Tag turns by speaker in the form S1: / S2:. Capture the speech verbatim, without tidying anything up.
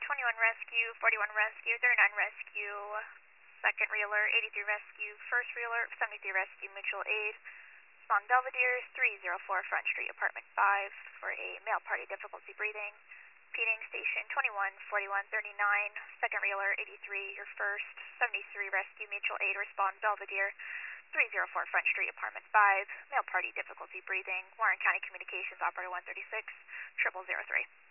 S1: twenty-one Rescue, forty-one Rescue, thirty-nine Rescue, second Reeler, eighty-three Rescue, first Reeler, seventy-three Rescue, Mutual Aid. Respond Belvedere, three oh four Front Street, Apartment five for a male party difficulty breathing. Repeating, station twenty-one, forty-one, thirty-nine, second Reeler, eighty-three, your first, seventy-three Rescue, Mutual Aid, respond Belvedere, three oh four Front Street, Apartment five, male party difficulty breathing, Warren County Communications, Operator one thirty-six, triple zero three.